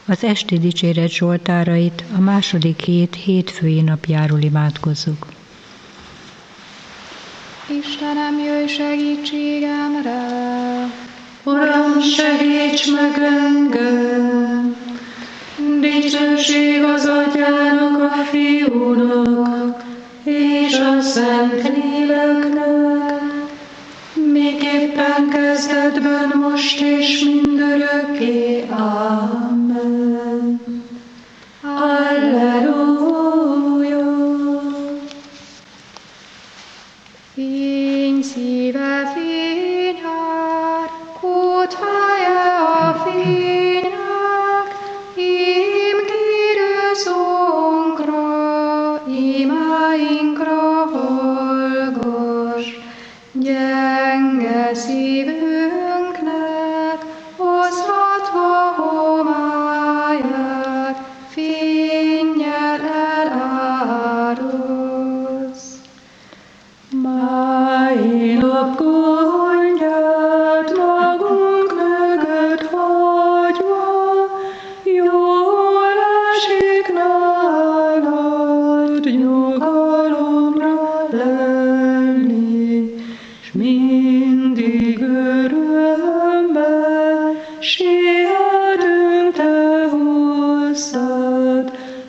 Az esti dicséret zsoltárait a második hét hétfői napjáról imádkozzuk. Istenem, jöjj segítségemre! Uram, segíts meg engem! Dicsőség az Atyának, a Fiúnak és a Szentléleknek, miképpen kezdetben, most és mindörökké. Amen. Alleluja! Fény szíve fényár, kútfeje a fénynek, ím kérő szónkra, imáinkra hallgass. Gyenge szívünknek, oszlatva homályát, fénnyel elárassz. Mai nap gondját magunk mögött hagyva, jól esik nálad nyugalomra lenni, s mindig örömmel sietünk te hozzád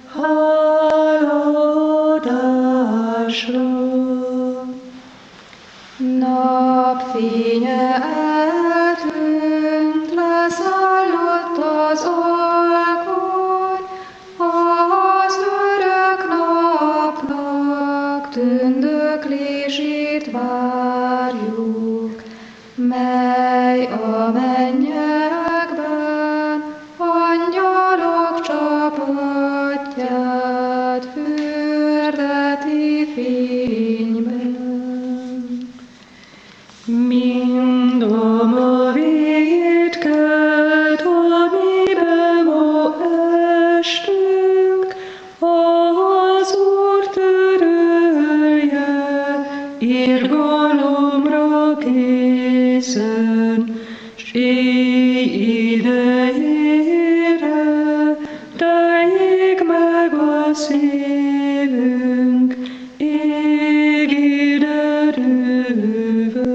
hálaadásra. Napfénye eltűnt, leszállott az alkony, az örök napnak tündöklését várjuk, mely a mennyekben angyalok csapatját fürdeti fényben. Mind a ma vétkelt, amibe ma estünk, az Úr törölje, irgalomra készen, s éj idejére teljék meg a szívünk, égid erővel.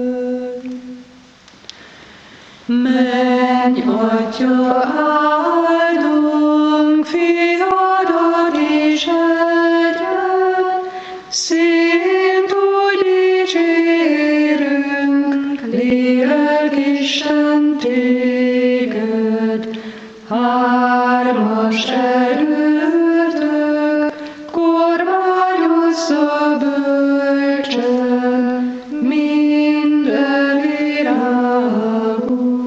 Menj, Atya, áldunk fiadat és egyet, szint úgy dicsérünk, lélek Isten téged, hármas erőtök, kormányozza bölcsen minden virágot.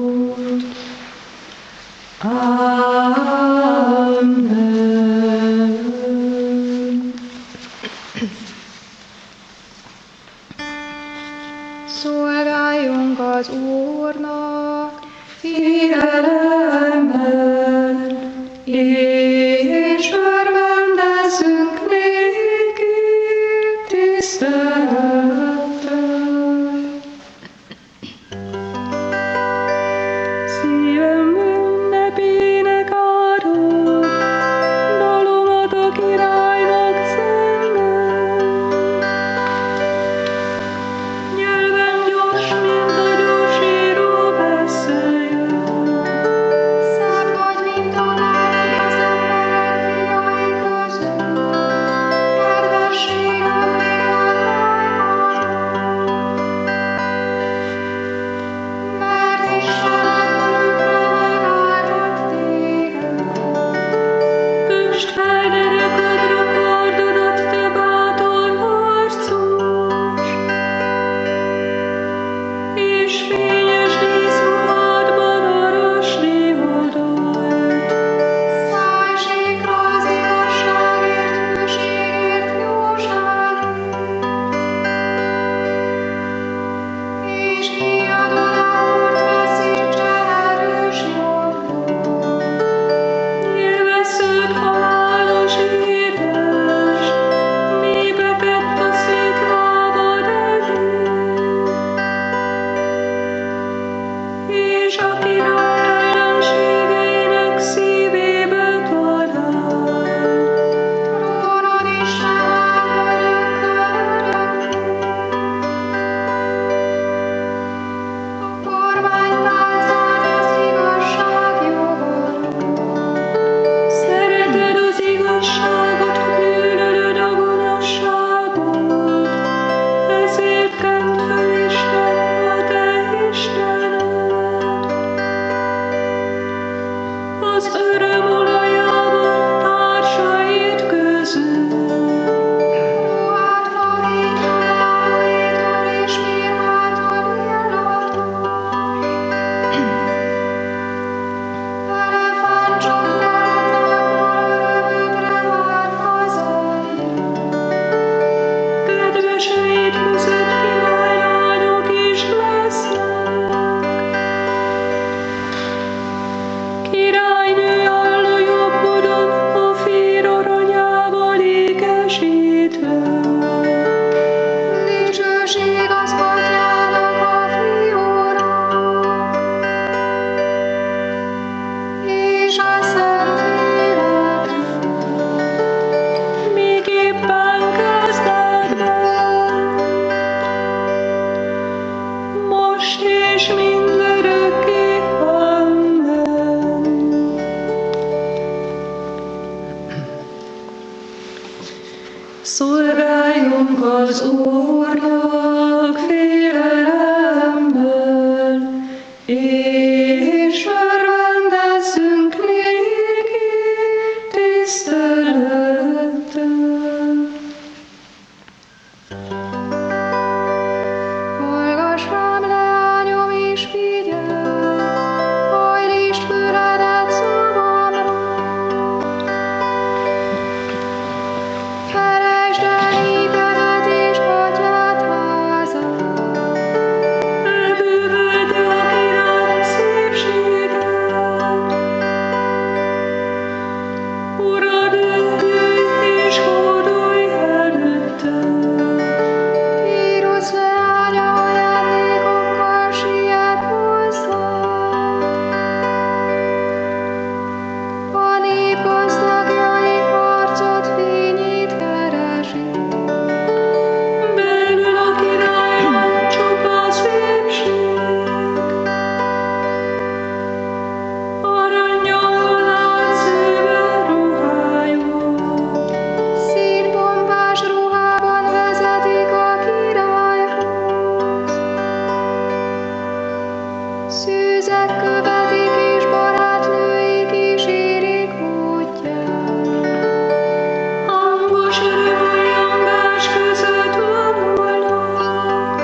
Amen. Szolgáljunk az Úrnak, Félelemmel, és örvendezzünk néki tisztelettel. Szívem ünnepének árul, dalomat a királynak zengem. Nyelvem gyors, mint a gyorsíró beszéljön. szebb vagy, mint a nálad az emberek fiai közül, kedvességem mert Istenem örökre megáldott téged. Kösd fel derekodra kardodat, te bátor harcos, és fényes díszruhádban arasni oldalt. Szállj síkra az igazságért, hűségért, jóságért, és kiadod a Úrt, veszítsen erős jobbról. Élvezzük halálos édes, mi bekett a szék lábad elé. És a király ellenségeinek szívét az Úrnak félelemmel, és örvendezzünk néki tisztelettel. Hallgass rám, leányom, és figyelj, hajlítsd füledet szavamra. Felejtsd el hívedet és atyád házát. Elbűvölje a király szépséget. Urad, jöjj és hódolj előtte. Tírus leánya ajándékokkal siet hozzád. A nép gazdagjaik harcot fényét keresik. Belül a királyon csupa szépség. Arannyal láncszővel ruhájuk. Színpompás ruhában vezetik a királyhoz. Szűzek követik és barátnői kísérik útját. Hangos örömújongás között vonulnak.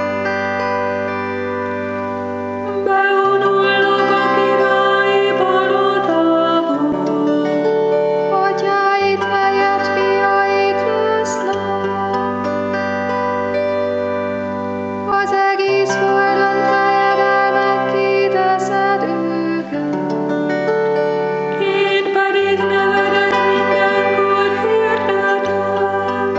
Bevonulnak a királyi palotába. Atyáit helyett fiaik lesznek. Az egész földön fejedelmekké teszed őket. Én pedig nevedet mindenkor hirdetem.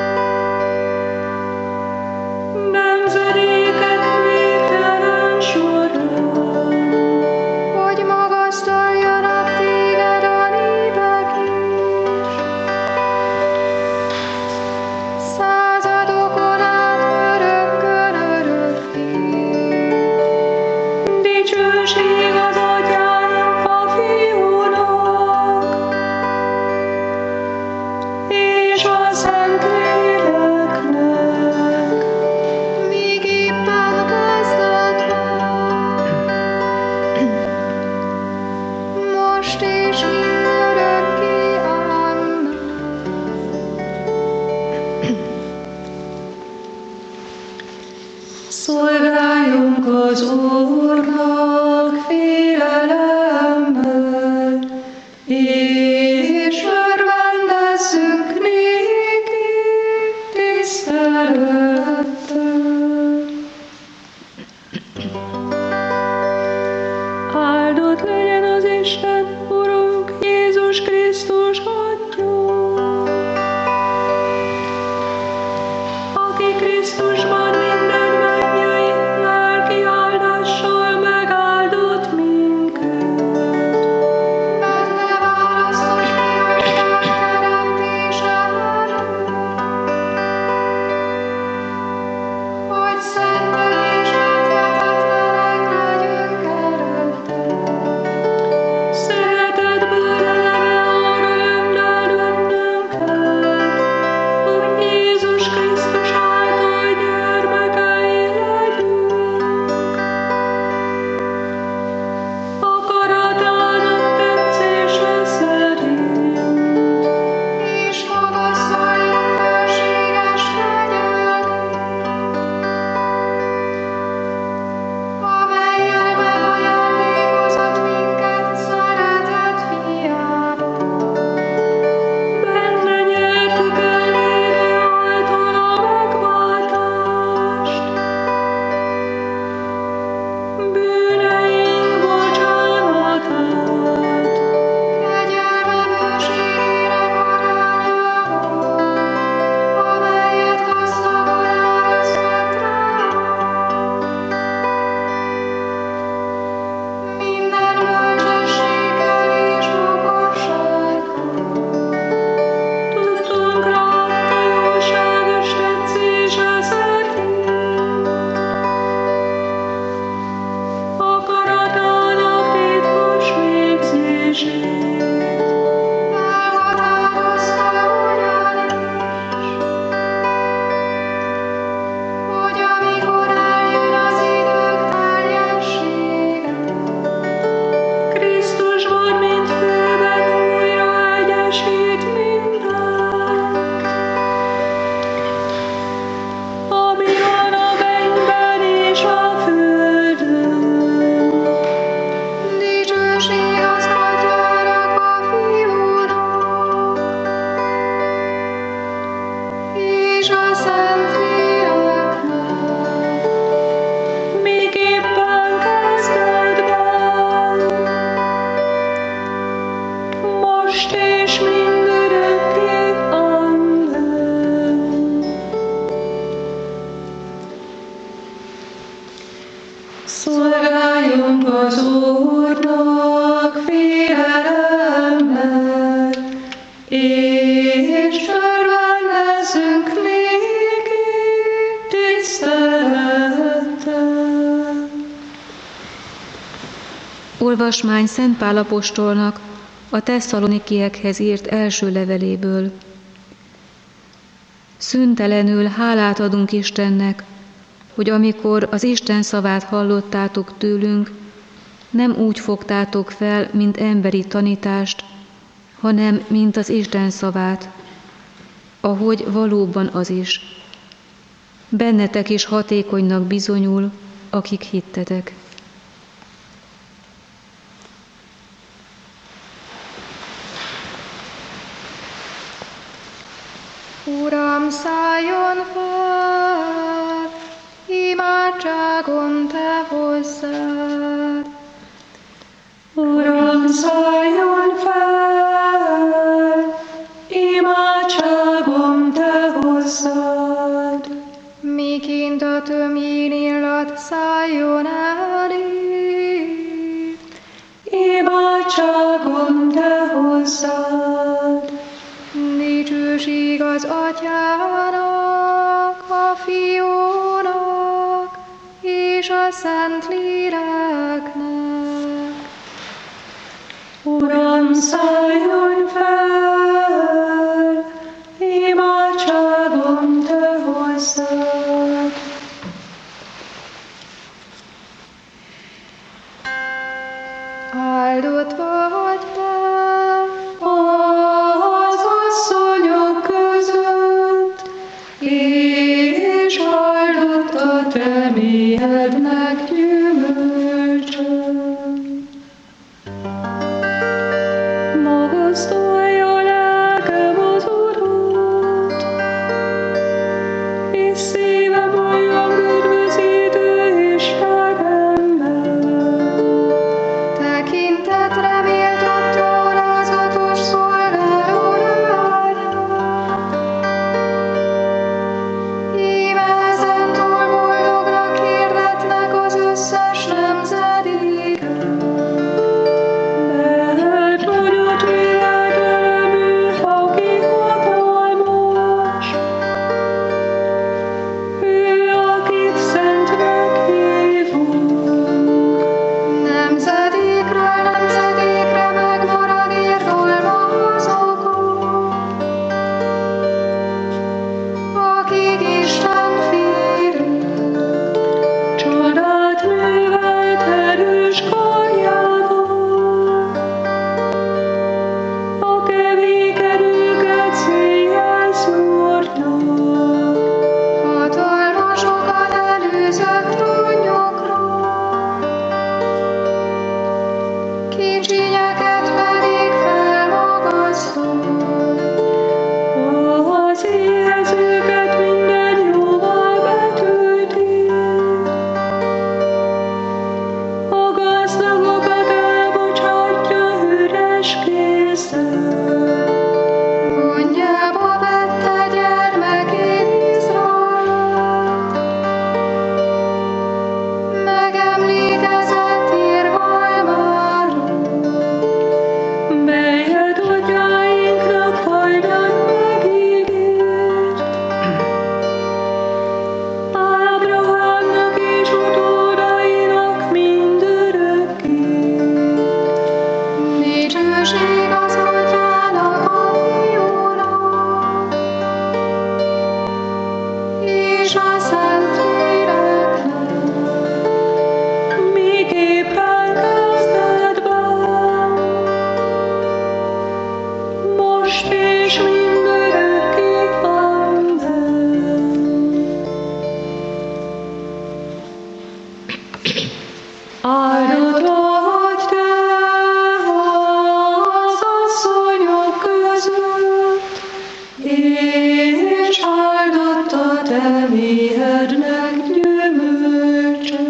Nemzedékek végtelen során. Hogy magasztaljanak téged a népek is. Századokon át örökkön örökké. Dicsőség az Atyának, a Fiúnak, és a Szentléleknek. Míg éppen kezdetben, most és mindörökké. Amen. Szolgáljunk az Úrnak félelemmel, és örvendezzünk néki tisztelettel. Áldott legyen az Isten, Urunk Jézus Krisztus Atya, aki Krisztusban minden mennyei lelki áldással megáldott minket. Benne választott fiainak teremtése előtt, hogy szentek és megvetetlenek legyünk előtte. Szeretetből eleve a öröm Olvasmány Szent Pál apostolnak a Tesszalonikiekhez írt első leveléből. Szüntelenül hálát adunk Istennek, hogy amikor az Isten szavát hallottátok tőlünk, nem úgy fogtátok fel, mint emberi tanítást, hanem mint az Isten szavát, ahogy valóban az is. Bennetek is hatékonynak bizonyul, akik hittetek. Uram, szálljon fel, imádságom te hozzád. Uram, szálljon fel, imádságom te hozzád. Miként a tömjén illat szálljon elé. Imádságom te hozzád. Dicsőség az Atyának, a Fiúnak és a Szent Léleknek. Uram, szálljon fel, imádságom te hozzád. Áldott vagy te Az asszonyok között, és áldott a te méhednek gyümölcse. Magasztalja lelkem az Urat, és szívem olyan üdvözítő Istenemben. tekintetre méltott alázatos szolgálórára. Íme ezentúl boldognak hirdetnek az összes nemzedéken. Mert nagyot véletelemű, aki hatalmas, ő, akit szentnek hívunk. Nemzedékről nemzedékre megmarad irgalma azokon, akik Isten félők. Csodát művelt erős karjával, a kevék erőket széjjel szórnak. Hatalmasokat előzött trónjokról, kicsinyeket pedig felmagasztott. Az éhezőket minden jóval betölti, a gazdagokat elbocsátja üres kézzel. Gondjába vette gyermekét Izraelt, megemlékezett irgalmáról. Melyet atyáinknak hajdan megígért, Ábrahámnak és utódainak mindörökké. Dicsőség az Atyának, a Fiúnak és a Szent Léleknek. Miképpen kezdetben, most és mindörökké. Amen. Áldott vagy te az asszonyok között, és áldott a te méhednek gyümölcse.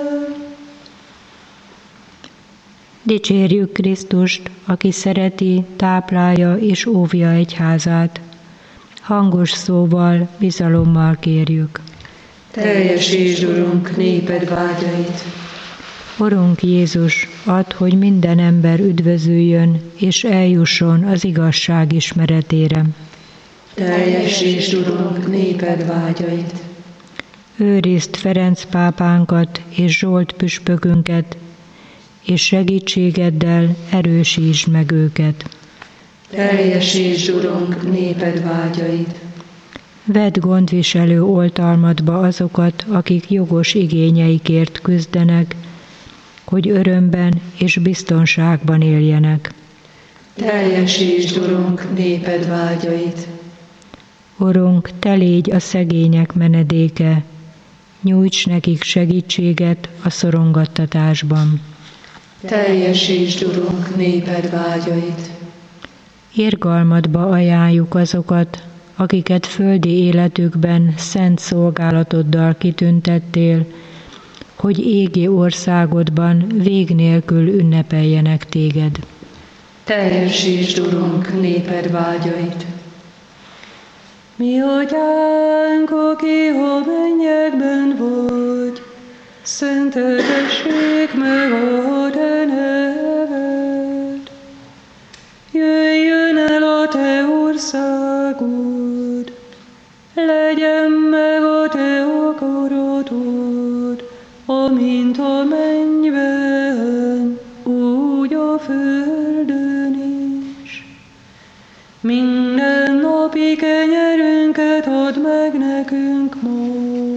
Dicsérjük Krisztust, aki szereti, táplálja és óvja egyházát. Hangos szóval, bizalommal kérjük. Teljesítsd, Urunk, néped vágyait. Urunk Jézus, add, hogy minden ember üdvözüljön és eljusson az igazság ismeretére. Teljesítsd, Urunk, néped vágyait. Őrizd Ferenc pápánkat és Zsolt püspökünket, és segítségeddel erősítsd meg őket. Teljesítsd, Urunk, néped vágyait. Vedd gondviselő oltalmadba azokat, akik jogos igényeikért küzdenek, hogy örömben és biztonságban éljenek. Teljesítsd, Urunk, néped vágyait. Urunk, Te légy a szegények menedéke, nyújts nekik segítséget a szorongattatásban. Teljesítsd, Urunk, néped vágyait. Irgalmadba ajánljuk azokat, akiket földi életükben szent szolgálatoddal kitüntettél, hogy égi országodban vég nélkül ünnepeljenek téged. Teljesítsd, Urunk, néped vágyait. Mi atyánk, aki a mennyekben vagy, szenteltessék meg a te neved. Jöjjön el a te országod, legyen meg a te akaratod, amint a mennyben, úgy a földön is. Minden napi kenyerünket add meg nekünk ma,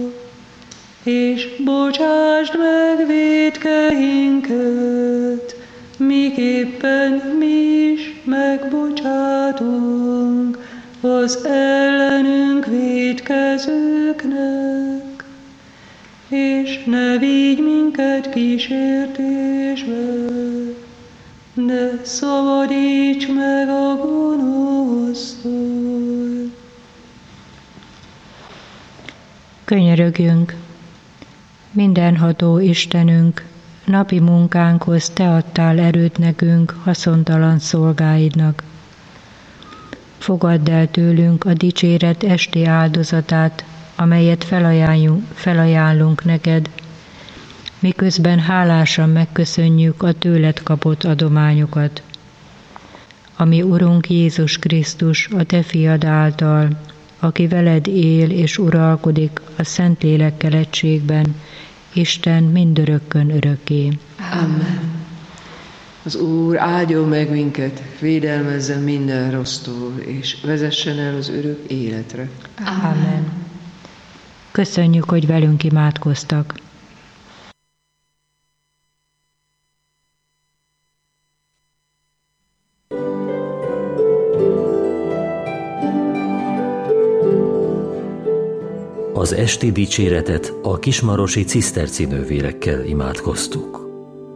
és bocsásd meg vétkeinket, miképpen mi is megbocsátunk az ellenünk vétkezőknek, és ne vigy minket kísértésbe, de szabadíts meg a gonosztól. Könyörögjünk! Mindenható Istenünk, napi munkánkhoz Te adtál erőt nekünk, haszontalan szolgáidnak. Fogadd el tőlünk a dicséret esti áldozatát, amelyet felajánlunk neked, miközben hálásan megköszönjük a tőled kapott adományokat. Ami Urunk Jézus Krisztus, a Te fiad által, aki veled él és uralkodik a Szentlélekkel egységben, Isten mindörökkön örökké. Amen. Az Úr áldjon meg minket, védelmezzen minden rossztól, és vezessen el az örök életre. Amen. Köszönjük, hogy velünk imádkoztak. Az esti dicséretet a kismarosi ciszterci nővérekkel imádkoztuk.